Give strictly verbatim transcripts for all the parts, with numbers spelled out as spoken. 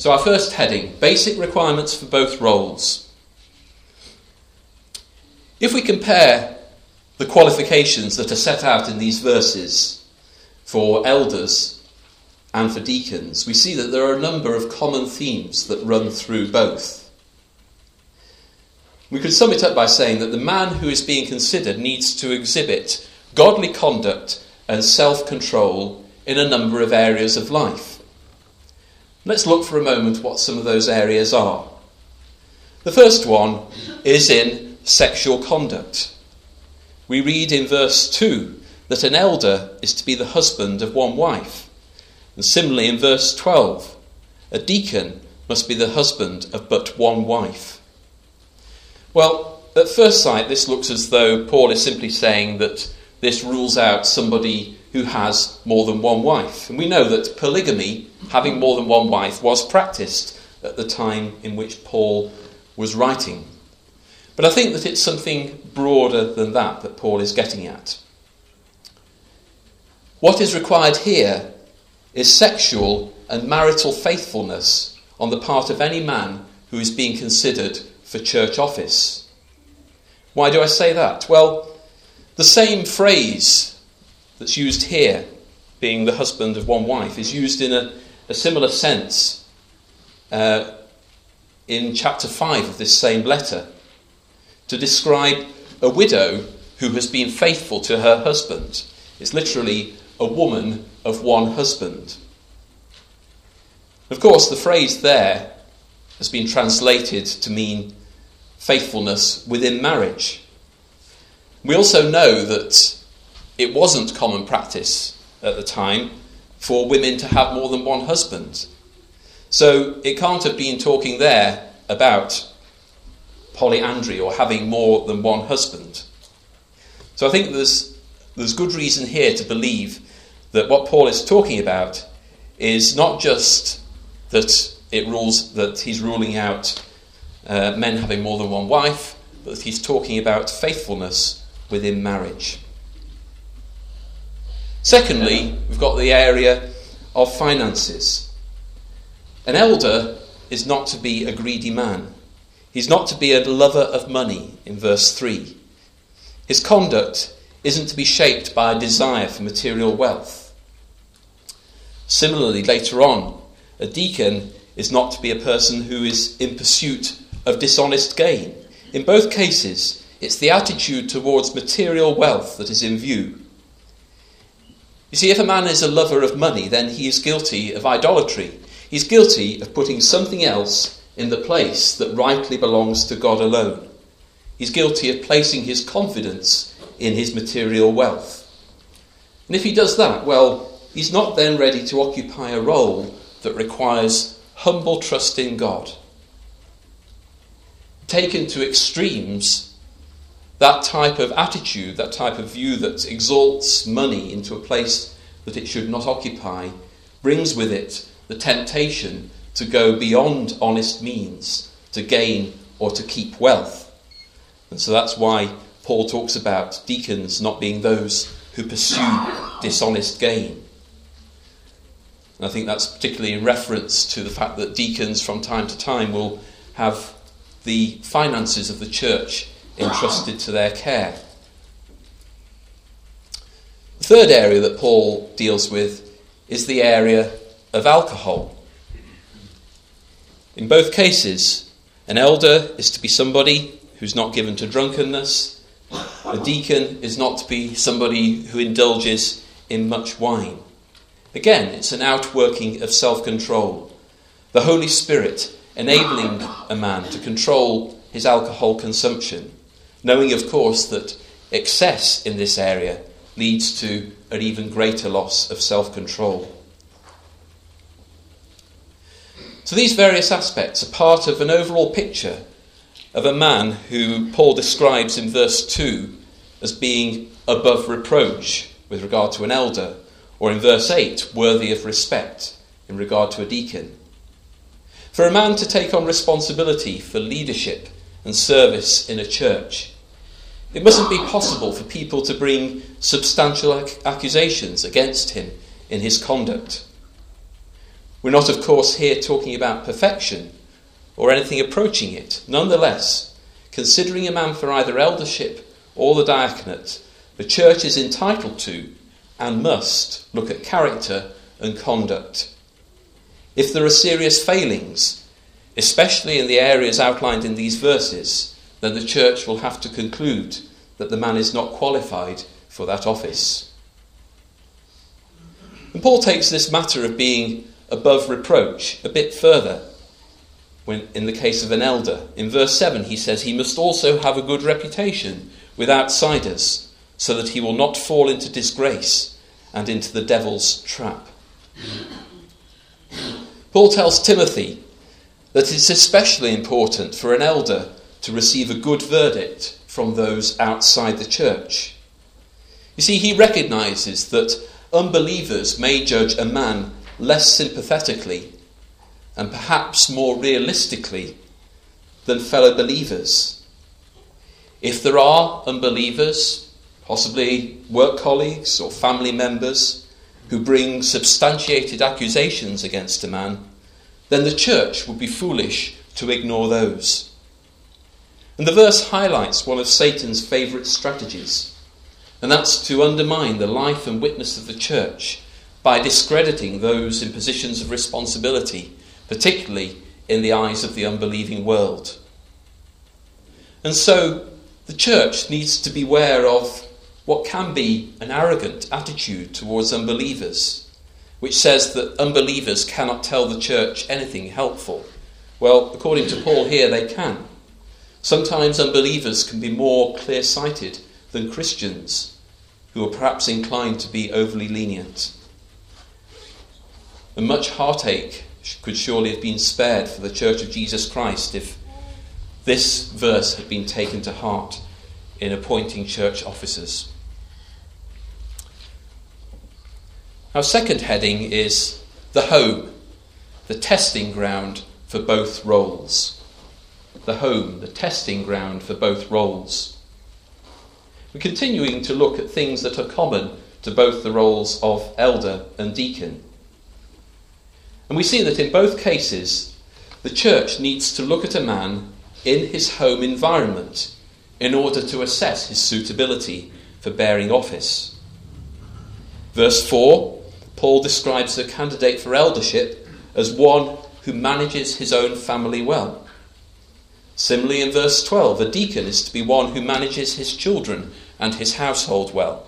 So our first heading, basic requirements for both roles. If we compare the qualifications that are set out in these verses for elders and for deacons, we see that there are a number of common themes that run through both. We could sum it up by saying that the man who is being considered needs to exhibit godly conduct and self-control in a number of areas of life. Let's look for a moment what some of those areas are. The first one is in sexual conduct. We read in verse two that an elder is to be the husband of one wife. And similarly in verse twelve, a deacon must be the husband of but one wife. Well, at first sight, this looks as though Paul is simply saying that this rules out somebody who has more than one wife. And we know that polygamy, having more than one wife, was practiced at the time in which Paul was writing. But I think that it's something broader than that that Paul is getting at. What is required here is sexual and marital faithfulness on the part of any man who is being considered for church office. Why do I say that? Well, the same phrase that's used here, being the husband of one wife, is used in a, a similar sense uh, in chapter five of this same letter to describe a widow who has been faithful to her husband. It's literally a woman of one husband. Of course, the phrase there has been translated to mean faithfulness within marriage. We also know that it wasn't common practice at the time for women to have more than one husband. So it can't have been talking there about polyandry or having more than one husband. So I think there's there's good reason here to believe that what Paul is talking about is not just that it rules that he's ruling out uh, men having more than one wife, but that he's talking about faithfulness within marriage. Secondly, we've got the area of finances. An elder is not to be a greedy man. He's not to be a lover of money, in verse three. His conduct isn't to be shaped by a desire for material wealth. Similarly, later on, a deacon is not to be a person who is in pursuit of dishonest gain. In both cases, it's the attitude towards material wealth that is in view. You see, if a man is a lover of money, then he is guilty of idolatry. He's guilty of putting something else in the place that rightly belongs to God alone. He's guilty of placing his confidence in his material wealth. And if he does that, well, he's not then ready to occupy a role that requires humble trust in God. Taken to extremes, that type of attitude, that type of view that exalts money into a place that it should not occupy, brings with it the temptation to go beyond honest means, to gain or to keep wealth. And so that's why Paul talks about deacons not being those who pursue dishonest gain. And I think that's particularly in reference to the fact that deacons from time to time will have the finances of the church entrusted to their care. The third area that Paul deals with is the area of alcohol. In both cases, an elder is to be somebody who's not given to drunkenness. A deacon is not to be somebody who indulges in much wine. Again, it's an outworking of self-control. The Holy Spirit enabling a man to control his alcohol consumption, knowing, of course, that excess in this area leads to an even greater loss of self-control. So these various aspects are part of an overall picture of a man who Paul describes in verse two as being above reproach with regard to an elder, or in verse eight, worthy of respect in regard to a deacon. For a man to take on responsibility for leadership and service in a church, it mustn't be possible for people to bring substantial ac- accusations against him in his conduct. We're not, of course, here talking about perfection or anything approaching it. Nonetheless, considering a man for either eldership or the diaconate, the church is entitled to and must look at character and conduct. If there are serious failings, especially in the areas outlined in these verses, then the church will have to conclude that the man is not qualified for that office. And Paul takes this matter of being above reproach a bit further when, in the case of an elder. In verse seven he says he must also have a good reputation with outsiders, so that he will not fall into disgrace and into the devil's trap. Paul tells Timothy that it's especially important for an elder to receive a good verdict from those outside the church. You see, he recognises that unbelievers may judge a man less sympathetically and perhaps more realistically than fellow believers. If there are unbelievers, possibly work colleagues or family members, who bring substantiated accusations against a man, then the church would be foolish to ignore those. And the verse highlights one of Satan's favourite strategies, and that's to undermine the life and witness of the church by discrediting those in positions of responsibility, particularly in the eyes of the unbelieving world. And so the church needs to beware of what can be an arrogant attitude towards unbelievers, which says that unbelievers cannot tell the church anything helpful. Well, according to Paul here, they can. Sometimes unbelievers can be more clear-sighted than Christians, who are perhaps inclined to be overly lenient. And much heartache could surely have been spared for the Church of Jesus Christ if this verse had been taken to heart in appointing church officers. Our second heading is the home, the testing ground for both roles. The home, the testing ground for both roles. We're continuing to look at things that are common to both the roles of elder and deacon. And we see that in both cases, the church needs to look at a man in his home environment in order to assess his suitability for bearing office. Verse four, Paul describes a candidate for eldership as one who manages his own family well. Similarly, in verse twelve, a deacon is to be one who manages his children and his household well.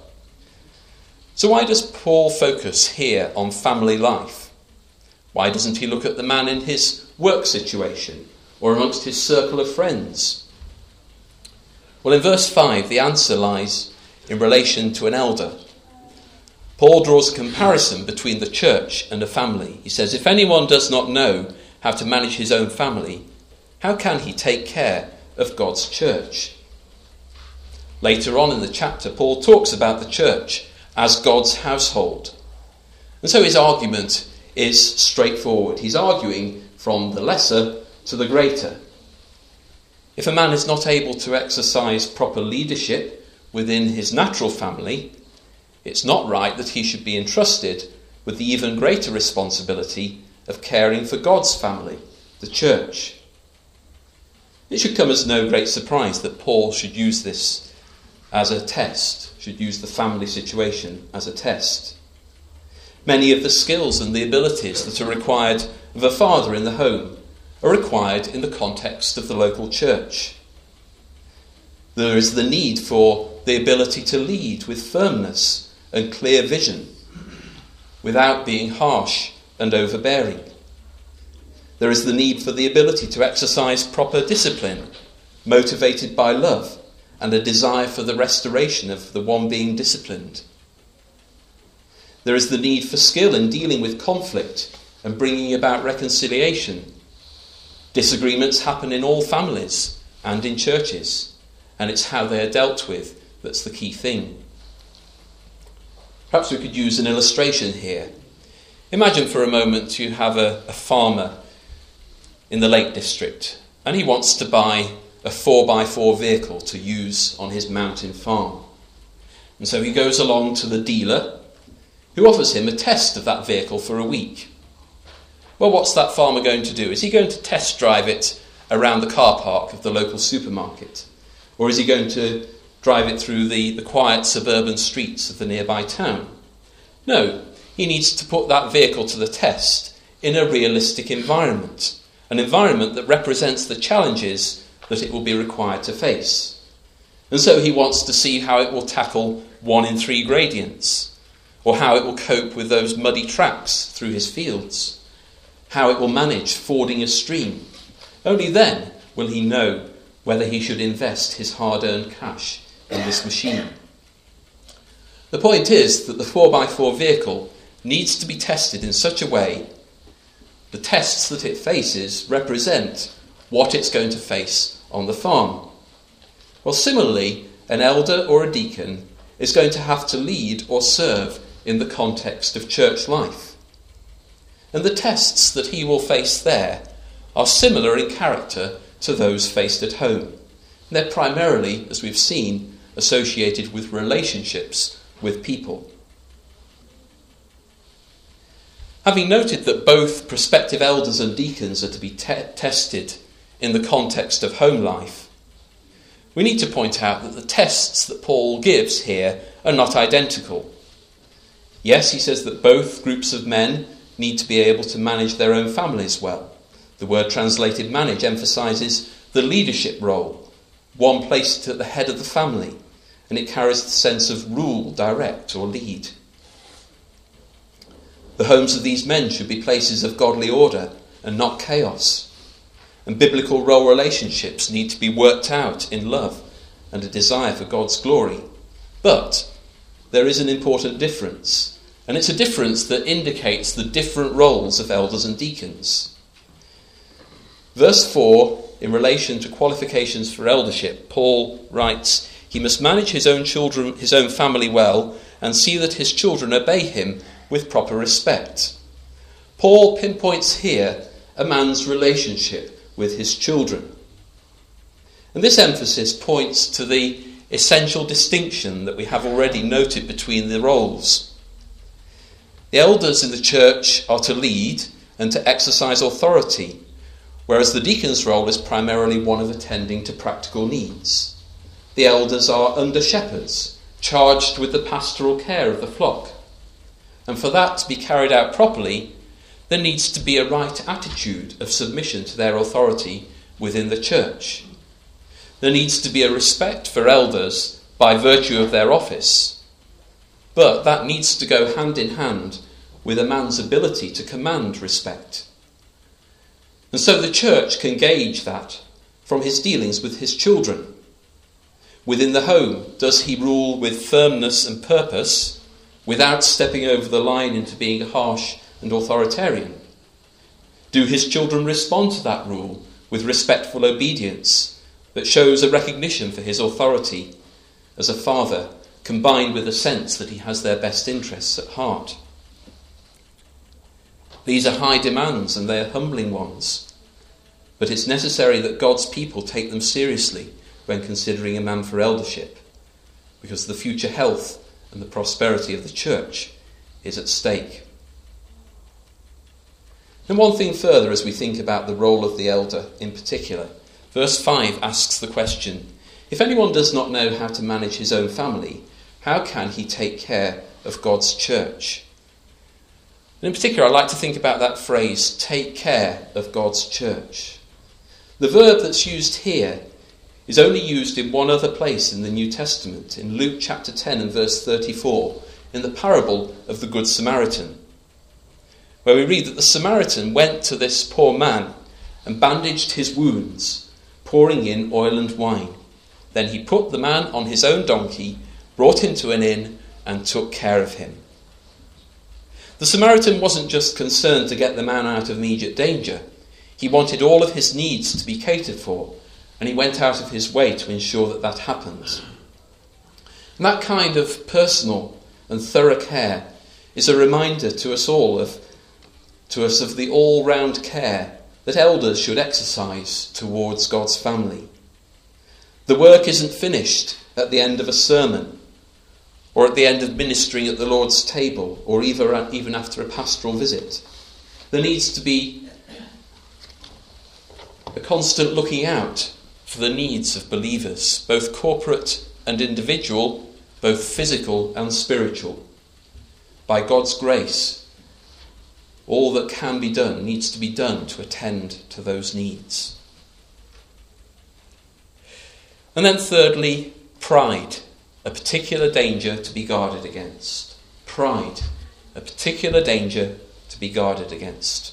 So why does Paul focus here on family life? Why doesn't he look at the man in his work situation or amongst his circle of friends? Well, in verse five, the answer lies in relation to an elder. Paul draws a comparison between the church and a family. He says, if anyone does not know how to manage his own family, how can he take care of God's church? Later on in the chapter, Paul talks about the church as God's household. And so his argument is straightforward. He's arguing from the lesser to the greater. If a man is not able to exercise proper leadership within his natural family, it's not right that he should be entrusted with the even greater responsibility of caring for God's family, the church. It should come as no great surprise that Paul should use this as a test, should use the family situation as a test. Many of the skills and the abilities that are required of a father in the home are required in the context of the local church. There is the need for the ability to lead with firmness and clear vision, without being harsh and overbearing. There is the need for the ability to exercise proper discipline, motivated by love and a desire for the restoration of the one being disciplined. There is the need for skill in dealing with conflict and bringing about reconciliation. Disagreements happen in all families and in churches, and it's how they are dealt with that's the key thing. Perhaps we could use an illustration here. Imagine for a moment you have a, a farmer in the Lake District, and he wants to buy a four by four vehicle to use on his mountain farm. And so he goes along to the dealer, who offers him a test of that vehicle for a week. Well, what's that farmer going to do? Is he going to test drive it around the car park of the local supermarket? Or is he going to drive it through the, the quiet suburban streets of the nearby town? No, he needs to put that vehicle to the test in a realistic environment, an environment that represents the challenges that it will be required to face. And so he wants to see how it will tackle one in three gradients, or how it will cope with those muddy tracks through his fields, how it will manage fording a stream. Only then will he know whether he should invest his hard-earned cash in this machine. The point is that the four by four vehicle needs to be tested in such a way the tests that it faces represent what it's going to face on the farm. Well, similarly, an elder or a deacon is going to have to lead or serve in the context of church life. And the tests that he will face there are similar in character to those faced at home. They're primarily, as we've seen, associated with relationships with people. Having noted that both prospective elders and deacons are to be te- tested in the context of home life, we need to point out that the tests that Paul gives here are not identical. Yes, he says that both groups of men need to be able to manage their own families well. The word translated manage emphasises the leadership role, one placed at the head of the family, and it carries the sense of rule, direct, or lead. The homes of these men should be places of godly order and not chaos. And biblical role relationships need to be worked out in love and a desire for God's glory. But there is an important difference, and it's a difference that indicates the different roles of elders and deacons. Verse four, in relation to qualifications for eldership, Paul writes, he must manage his own children, his own family well, and see that his children obey him with proper respect. Paul pinpoints here a man's relationship with his children. And this emphasis points to the essential distinction that we have already noted between the roles. The elders in the church are to lead and to exercise authority, whereas the deacon's role is primarily one of attending to practical needs. The elders are under shepherds, charged with the pastoral care of the flock. And for that to be carried out properly, there needs to be a right attitude of submission to their authority within the church. There needs to be a respect for elders by virtue of their office. But that needs to go hand in hand with a man's ability to command respect. And so the church can gauge that from his dealings with his children. Within the home, does he rule with firmness and purpose, without stepping over the line into being harsh and authoritarian? Do his children respond to that rule with respectful obedience that shows a recognition for his authority as a father, combined with a sense that he has their best interests at heart? These are high demands and they are humbling ones, but it's necessary that God's people take them seriously when considering a man for eldership, because the future health and the prosperity of the church is at stake. And one thing further as we think about the role of the elder in particular. Verse five asks the question, if anyone does not know how to manage his own family, how can he take care of God's church? And in particular, I like to think about that phrase, take care of God's church. The verb that's used here is only used in one other place in the New Testament, in Luke chapter ten and verse thirty-four, in the parable of the Good Samaritan, where we read that the Samaritan went to this poor man and bandaged his wounds, pouring in oil and wine. Then he put the man on his own donkey, brought him to an inn, and took care of him. The Samaritan wasn't just concerned to get the man out of immediate danger. He wanted all of his needs to be catered for, and he went out of his way to ensure that that happened. And that kind of personal and thorough care is a reminder to us all of, to us of the all-round care that elders should exercise towards God's family. The work isn't finished at the end of a sermon, or at the end of ministering at the Lord's table, or even after a pastoral visit. There needs to be a constant looking out for the needs of believers, both corporate and individual, both physical and spiritual. By God's grace, all that can be done needs to be done to attend to those needs. And then thirdly, pride, a particular danger to be guarded against. Pride, a particular danger to be guarded against.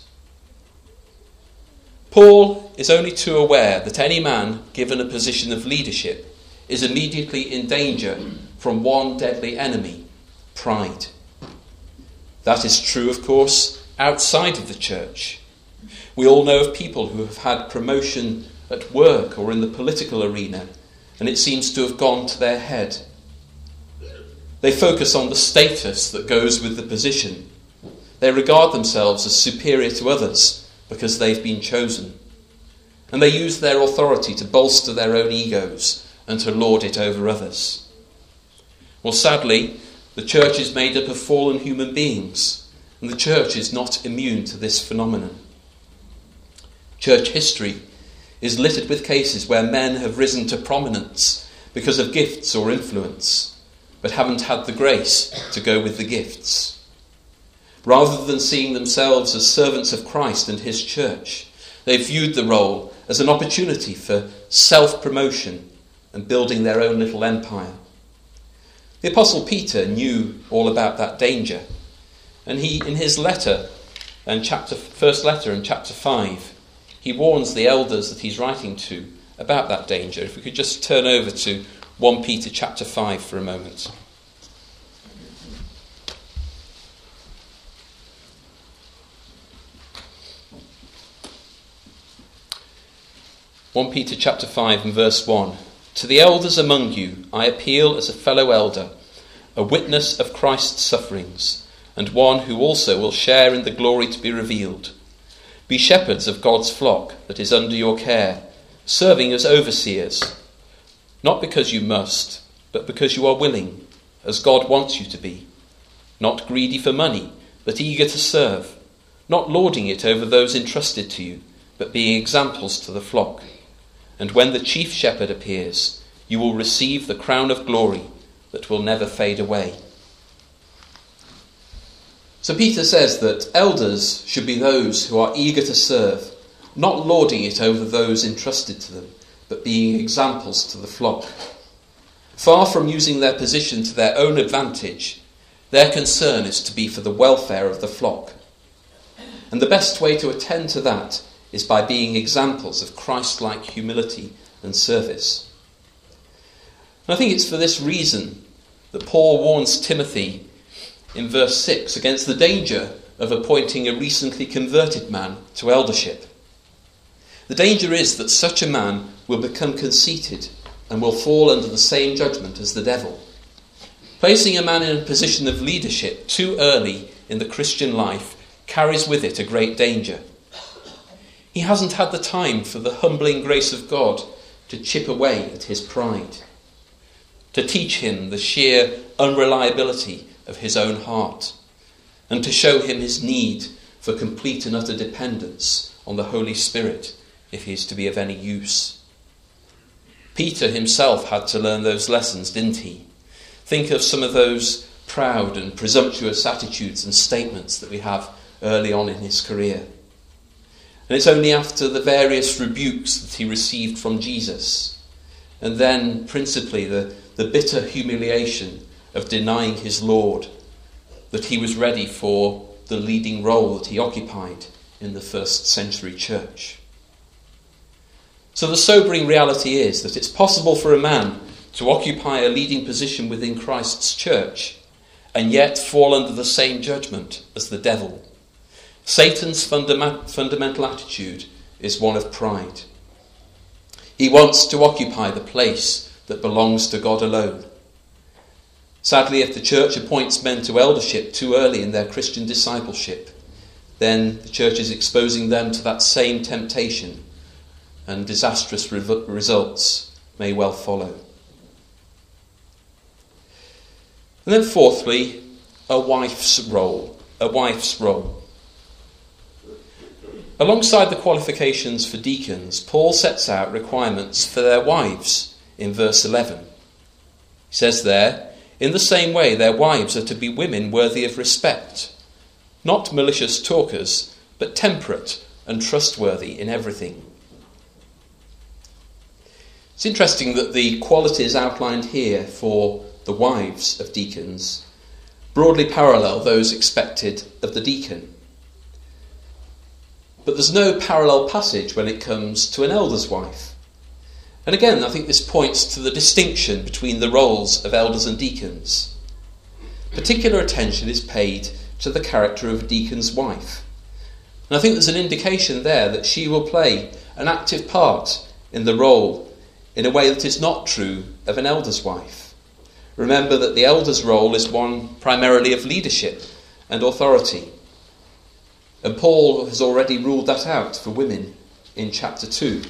Paul is only too aware that any man given a position of leadership is immediately in danger from one deadly enemy, pride. That is true, of course, outside of the church. We all know of people who have had promotion at work or in the political arena, and it seems to have gone to their head. They focus on the status that goes with the position. They regard themselves as superior to others because they've been chosen. And they use their authority to bolster their own egos and to lord it over others. Well, sadly, the church is made up of fallen human beings, and the church is not immune to this phenomenon. Church history is littered with cases where men have risen to prominence because of gifts or influence, but haven't had the grace to go with the gifts. Rather than seeing themselves as servants of Christ and his church, they viewed the role as an opportunity for self-promotion and building their own little empire. The Apostle Peter knew all about that danger, and he, in his letter, and chapter first letter in chapter five, he warns the elders that he's writing to about that danger. If we could just turn over to First Peter chapter five for a moment. First Peter chapter five and verse one. To the elders among you I appeal as a fellow elder, a witness of Christ's sufferings, and one who also will share in the glory to be revealed. Be shepherds of God's flock that is under your care, serving as overseers, not because you must, but because you are willing, as God wants you to be. Not greedy for money, but eager to serve, not lording it over those entrusted to you, but being examples to the flock. And when the chief shepherd appears, you will receive the crown of glory that will never fade away. So Peter says that elders should be those who are eager to serve, not lording it over those entrusted to them, but being examples to the flock. Far from using their position to their own advantage, their concern is to be for the welfare of the flock. And the best way to attend to that is by being examples of Christ-like humility and service. And I think it's for this reason that Paul warns Timothy in verse six against the danger of appointing a recently converted man to eldership. The danger is that such a man will become conceited and will fall under the same judgment as the devil. Placing a man in a position of leadership too early in the Christian life carries with it a great danger. He hasn't had the time for the humbling grace of God to chip away at his pride, to teach him the sheer unreliability of his own heart, and to show him his need for complete and utter dependence on the Holy Spirit if he is to be of any use. Peter himself had to learn those lessons, didn't he? Think of some of those proud and presumptuous attitudes and statements that we have early on in his career. And it's only after the various rebukes that he received from Jesus, and then principally the, the bitter humiliation of denying his Lord, that he was ready for the leading role that he occupied in the first century church. So the sobering reality is that it's possible for a man to occupy a leading position within Christ's church and yet fall under the same judgment as the devil. Satan's fundament, fundamental attitude is one of pride. He wants to occupy the place that belongs to God alone. Sadly, if the church appoints men to eldership too early in their Christian discipleship, then the church is exposing them to that same temptation, and disastrous re- results may well follow. And then fourthly, a wife's role. A wife's role. Alongside the qualifications for deacons, Paul sets out requirements for their wives in verse eleven. He says there, "In the same way their wives are to be women worthy of respect, not malicious talkers, but temperate and trustworthy in everything." It's interesting that the qualities outlined here for the wives of deacons broadly parallel those expected of the deacon. But there's no parallel passage when it comes to an elder's wife. And again, I think this points to the distinction between the roles of elders and deacons. Particular attention is paid to the character of a deacon's wife. And I think there's an indication there that she will play an active part in the role in a way that is not true of an elder's wife. Remember that the elder's role is one primarily of leadership and authority. And Paul has already ruled that out for women in chapter two.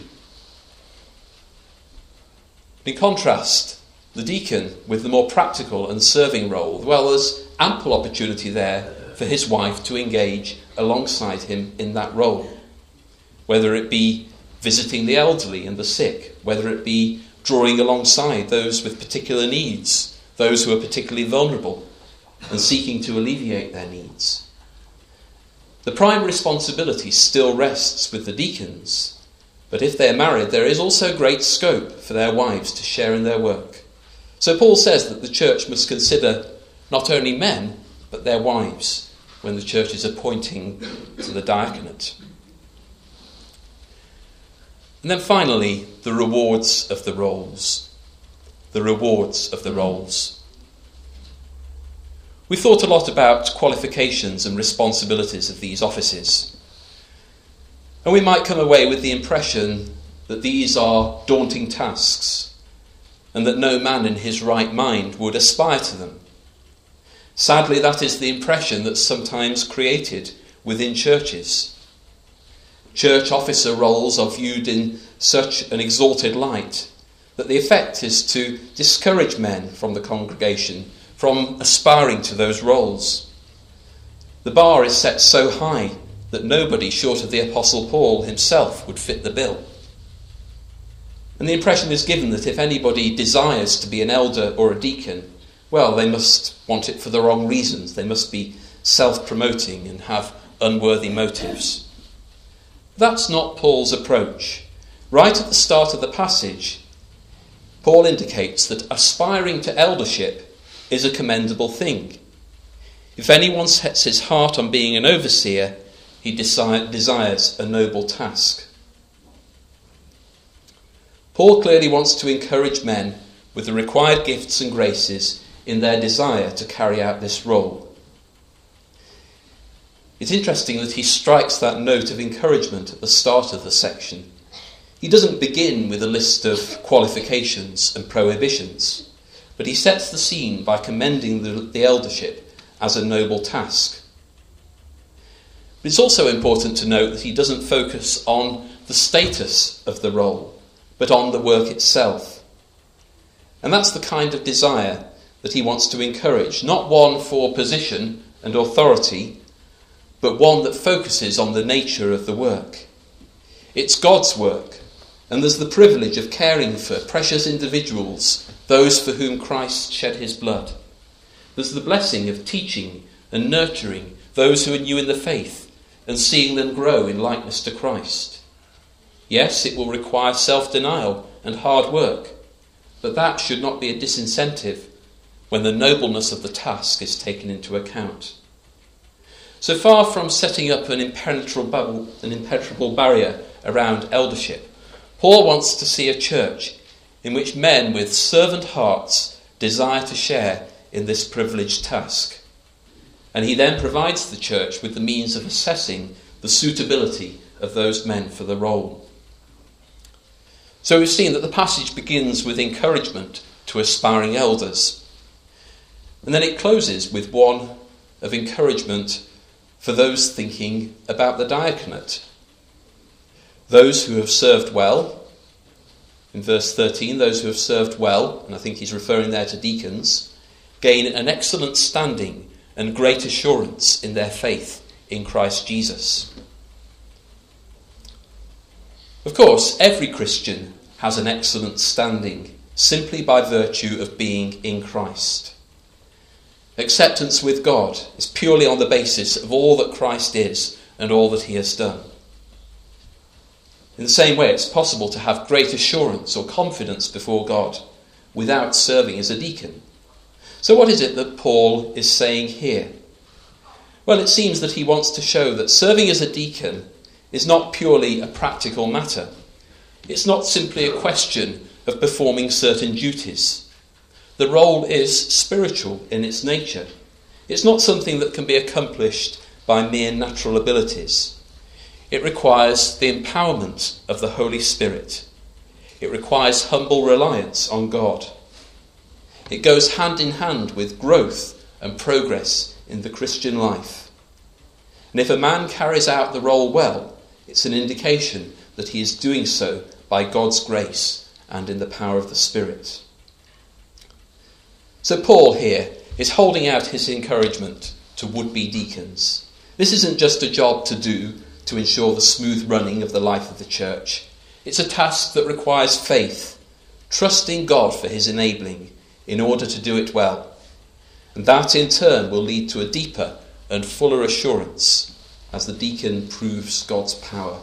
In contrast, the deacon, with the more practical and serving role, well, there's ample opportunity there for his wife to engage alongside him in that role. Whether it be visiting the elderly and the sick, whether it be drawing alongside those with particular needs, those who are particularly vulnerable, and seeking to alleviate their needs. The prime responsibility still rests with the deacons, but if they're married, there is also great scope for their wives to share in their work. So Paul says that the church must consider not only men, but their wives when the church is appointing to the diaconate. And then finally, the rewards of the roles. The rewards of the roles. We thought a lot about qualifications and responsibilities of these offices. And we might come away with the impression that these are daunting tasks and that no man in his right mind would aspire to them. Sadly, that is the impression that's sometimes created within churches. Church officer roles are viewed in such an exalted light that the effect is to discourage men from the congregation from aspiring to those roles. The bar is set so high that nobody short of the Apostle Paul himself would fit the bill. And the impression is given that if anybody desires to be an elder or a deacon, well, they must want it for the wrong reasons. They must be self-promoting and have unworthy motives. That's not Paul's approach. Right at the start of the passage, Paul indicates that aspiring to eldership is a commendable thing. If anyone sets his heart on being an overseer, he desi- desires a noble task. Paul clearly wants to encourage men with the required gifts and graces in their desire to carry out this role. It's interesting that he strikes that note of encouragement at the start of the section. He doesn't begin with a list of qualifications and prohibitions, but he sets the scene by commending the, the eldership as a noble task. But it's also important to note that he doesn't focus on the status of the role, but on the work itself. And that's the kind of desire that he wants to encourage, not one for position and authority, but one that focuses on the nature of the work. It's God's work, and there's the privilege of caring for precious individuals, those for whom Christ shed his blood. There's the blessing of teaching and nurturing those who are new in the faith and seeing them grow in likeness to Christ. Yes, it will require self-denial and hard work, but that should not be a disincentive when the nobleness of the task is taken into account. So far from setting up an impenetrable, an impenetrable barrier around eldership, Paul wants to see a church in which men with servant hearts desire to share in this privileged task. And he then provides the church with the means of assessing the suitability of those men for the role. So we've seen that the passage begins with encouragement to aspiring elders. And then it closes with one of encouragement for those thinking about the diaconate. Those who have served well, in verse thirteen, those who have served well, and I think he's referring there to deacons, gain an excellent standing and great assurance in their faith in Christ Jesus. Of course, every Christian has an excellent standing simply by virtue of being in Christ. Acceptance with God is purely on the basis of all that Christ is and all that he has done. In the same way, it's possible to have great assurance or confidence before God without serving as a deacon. So what is it that Paul is saying here? Well, it seems that he wants to show that serving as a deacon is not purely a practical matter. It's not simply a question of performing certain duties. The role is spiritual in its nature. It's not something that can be accomplished by mere natural abilities. It requires the empowerment of the Holy Spirit. It requires humble reliance on God. It goes hand in hand with growth and progress in the Christian life. And if a man carries out the role well, it's an indication that he is doing so by God's grace and in the power of the Spirit. So Paul here is holding out his encouragement to would-be deacons. This isn't just a job to do to ensure the smooth running of the life of the church. It's a task that requires faith, trusting God for his enabling in order to do it well. And that in turn will lead to a deeper and fuller assurance as the deacon proves God's power.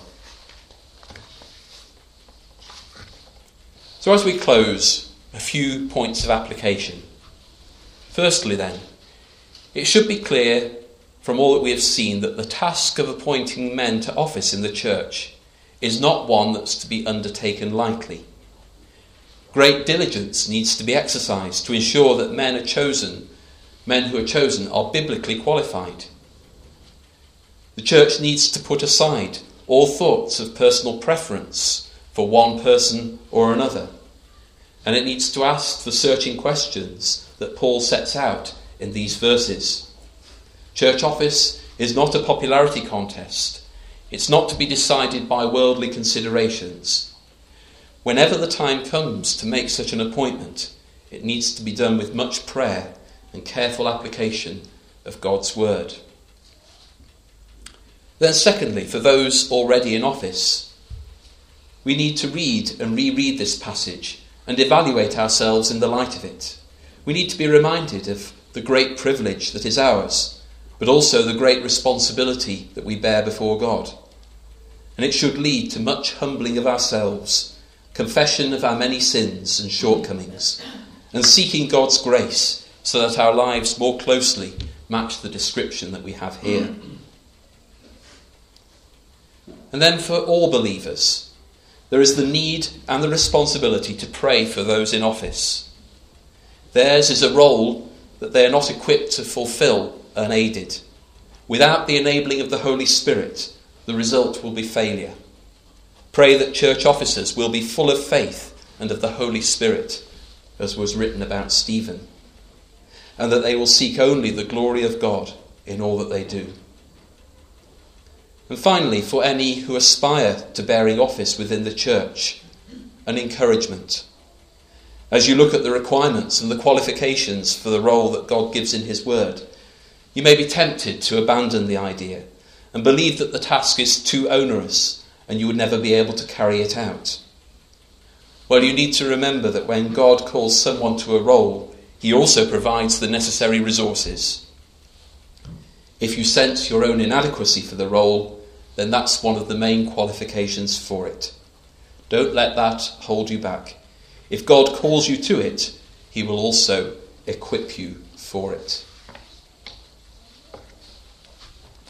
So as we close, a few points of application. Firstly then, it should be clear from all that we have seen that the task of appointing men to office in the church is not one that's to be undertaken lightly. Great diligence needs to be exercised to ensure that men are chosen, men who are chosen are biblically qualified. The church needs to put aside all thoughts of personal preference for one person or another, and it needs to ask the searching questions that Paul sets out in these verses. Church office is not a popularity contest. It's not to be decided by worldly considerations. Whenever the time comes to make such an appointment, it needs to be done with much prayer and careful application of God's word. Then secondly, for those already in office, we need to read and reread this passage and evaluate ourselves in the light of it. We need to be reminded of the great privilege that is ours, but also the great responsibility that we bear before God. And it should lead to much humbling of ourselves, confession of our many sins and shortcomings, and seeking God's grace so that our lives more closely match the description that we have here. And then for all believers, there is the need and the responsibility to pray for those in office. Theirs is a role that they are not equipped to fulfill unaided. Without the enabling of the Holy Spirit, the result will be failure. Pray that church officers will be full of faith and of the Holy Spirit, as was written about Stephen, and that they will seek only the glory of God in all that they do. And finally, for any who aspire to bearing office within the church, an encouragement. As you look at the requirements and the qualifications for the role that God gives in his word, you may be tempted to abandon the idea and believe that the task is too onerous and you would never be able to carry it out. Well, you need to remember that when God calls someone to a role, he also provides the necessary resources. If you sense your own inadequacy for the role, then that's one of the main qualifications for it. Don't let that hold you back. If God calls you to it, he will also equip you for it.